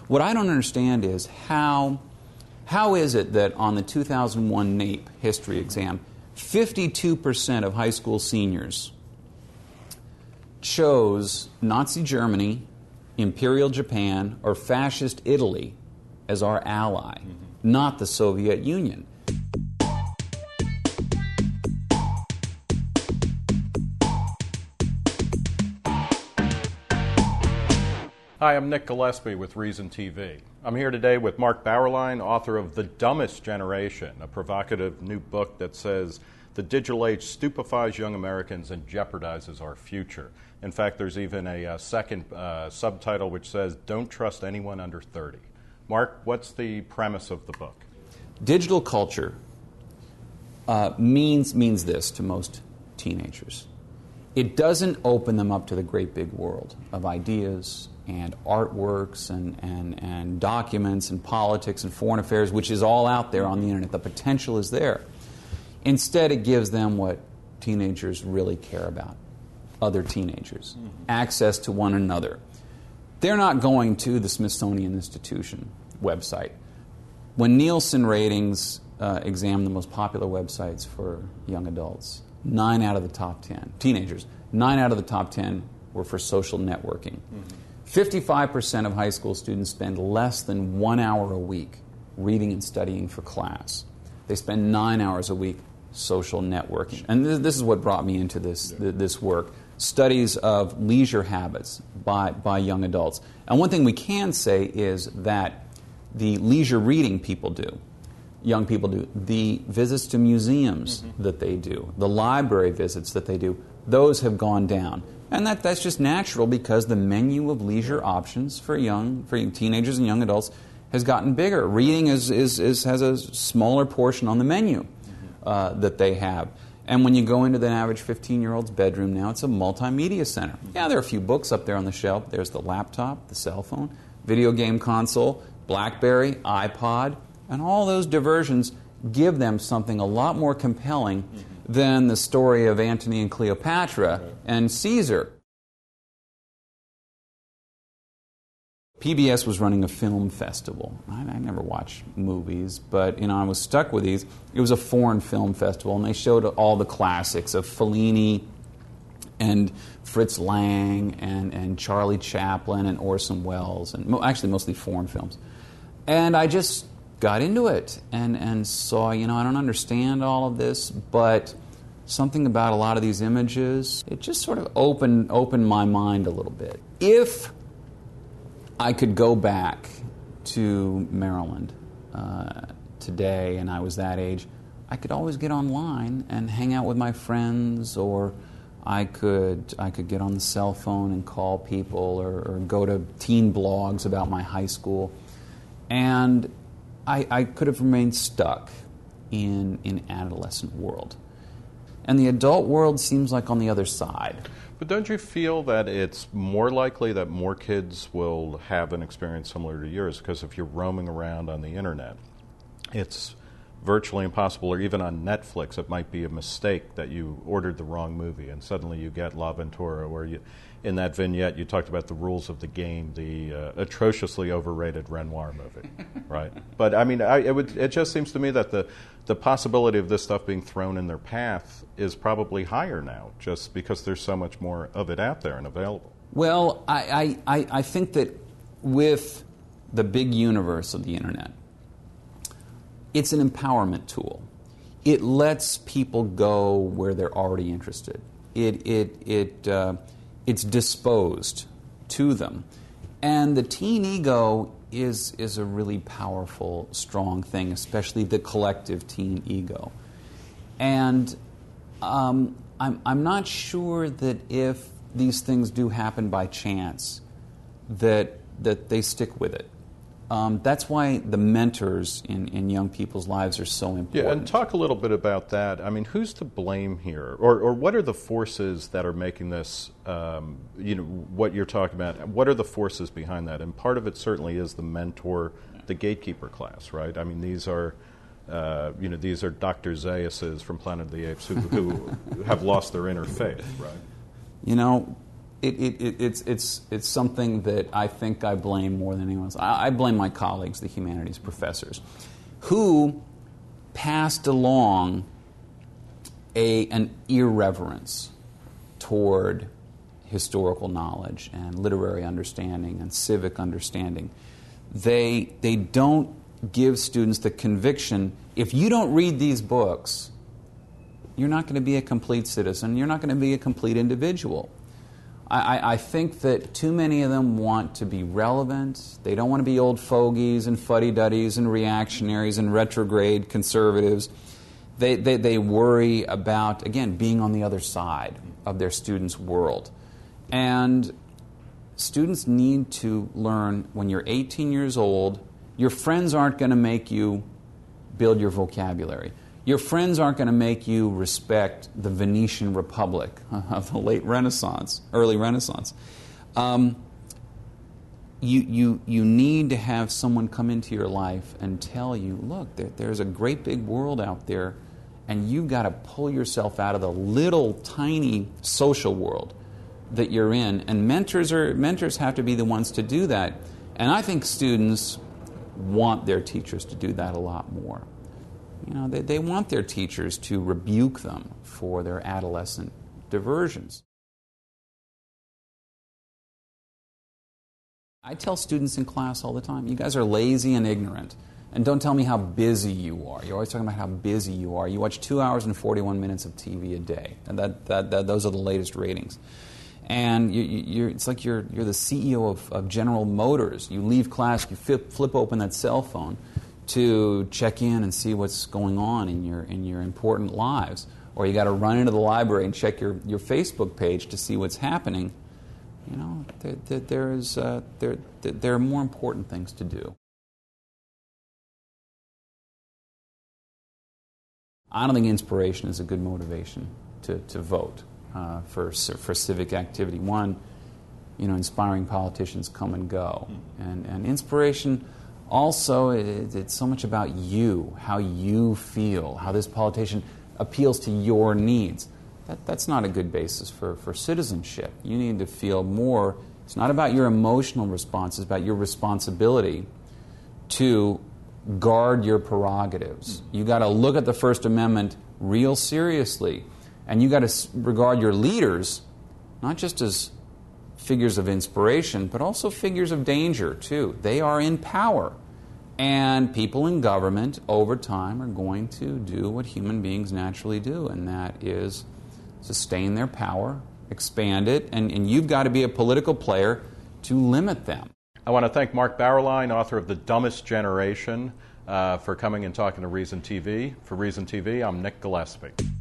What I don't understand is how is it that on the 2001 NAEP history exam, 52% of high school seniors chose Nazi Germany, Imperial Japan, or Fascist Italy as our ally, not the Soviet Union. Hi, I'm Nick Gillespie with Reason TV. I'm here today with Mark Bauerlein, author of The Dumbest Generation, a provocative new book that says the digital age stupefies young Americans and jeopardizes our future. In fact, there's even a second subtitle which says, Don't Trust Anyone Under 30. Mark, what's the premise of the book? Digital culture means this to most teenagers. It doesn't open them up to the great big world of ideas and artworks and documents and politics and foreign affairs, which is all out there on the internet. The potential is there. Instead, it gives them what teenagers really care about, other teenagers, access to one another. They're not going to the Smithsonian Institution website. When Nielsen ratings examine the most popular websites for young adults, 9 out of the top 10, teenagers, 9 out of the top 10 were for social networking. 55% of high school students spend less than 1 hour a week reading and studying for class. They spend 9 hours a week social networking. And this is what brought me into this work, studies of leisure habits by young adults. And one thing we can say is that the leisure reading people do, young people do, the visits to museums that they do, the library visits that they do, those have gone down. And that's just natural because the menu of leisure options for teenagers and young adults has gotten bigger. Reading has a smaller portion on the menu that they have. And when you go into the average 15-year-old's bedroom now, it's a multimedia center. Yeah, there are a few books up there on the shelf. There's the laptop, the cell phone, video game console, BlackBerry, iPod, and all those diversions give them something a lot more compelling than the story of Antony and Cleopatra and Caesar. PBS was running a film festival. I never watched movies, but I was stuck with these. It was a foreign film festival, and they showed all the classics of Fellini and Fritz Lang and Charlie Chaplin and Orson Welles, and actually mostly foreign films. And I just got into it and saw, I don't understand all of this, but something about a lot of these images, it just sort of opened my mind a little bit. If I could go back to Maryland today and I was that age, I could always get online and hang out with my friends, or I could get on the cell phone and call people or go to teen blogs about my high school. And I could have remained stuck in adolescent world. And the adult world seems like on the other side. But don't you feel that it's more likely that more kids will have an experience similar to yours? Because if you're roaming around on the internet, it's virtually impossible, or even on Netflix, it might be a mistake that you ordered the wrong movie and suddenly you get La Ventura, where in that vignette you talked about the rules of the game, the atrociously overrated Renoir movie, right? But I mean, it just seems to me that the possibility of this stuff being thrown in their path is probably higher now, just because there's so much more of it out there and available. Well, I think that with the big universe of the internet, it's an empowerment tool. It lets people go where they're already interested. It's disposed to them. And the teen ego is a really powerful, strong thing, especially the collective teen ego. And I'm not sure that if these things do happen by chance, that they stick with it. That's why the mentors in young people's lives are so important. Yeah, and talk a little bit about that. I mean, who's to blame here? Or what are the forces that are making this, what you're talking about? What are the forces behind that? And part of it certainly is the mentor, the gatekeeper class, right? I mean, these are Dr. Zaiuses from Planet of the Apes who have lost their inner faith, right? It's something that I think I blame more than anyone else. I blame my colleagues, the humanities professors, who passed along an irreverence toward historical knowledge and literary understanding and civic understanding. They don't give students the conviction, if you don't read these books, you're not going to be a complete citizen, you're not going to be a complete individual. I think that too many of them want to be relevant. They don't want to be old fogies and fuddy-duddies and reactionaries and retrograde conservatives. They worry about, again, being on the other side of their students' world. And students need to learn, when you're 18 years old, your friends aren't going to make you build your vocabulary. Your friends aren't going to make you respect the Venetian Republic of the late Renaissance, early Renaissance. You need to have someone come into your life and tell you, look, there's a great big world out there, and you've got to pull yourself out of the little tiny social world that you're in. And mentors have to be the ones to do that. And I think students want their teachers to do that a lot more. You know, they want their teachers to rebuke them for their adolescent diversions. I tell students in class all the time, you guys are lazy and ignorant. And don't tell me how busy you are. You're always talking about how busy you are. You watch 2 hours and 41 minutes of TV a day. And those are the latest ratings. And it's like you're the CEO of General Motors. You leave class, you flip open that cell phone to check in and see what's going on in your important lives. Or you got to run into the library and check your Facebook page to see what's happening. You know, there are more important things to do. I don't think inspiration is a good motivation to vote for civic activity. One, you know, inspiring politicians come and go. And inspiration also, it's so much about you, how you feel, how this politician appeals to your needs. That's not a good basis for citizenship. You need to feel more. It's not about your emotional response. It's about your responsibility to guard your prerogatives. You got to look at the First Amendment real seriously. And you got to regard your leaders not just as figures of inspiration, but also figures of danger, too. They are in power. And people in government, over time, are going to do what human beings naturally do, and that is sustain their power, expand it, and you've got to be a political player to limit them. I want to thank Mark Bauerlein, author of The Dumbest Generation, for coming and talking to Reason TV. For Reason TV, I'm Nick Gillespie.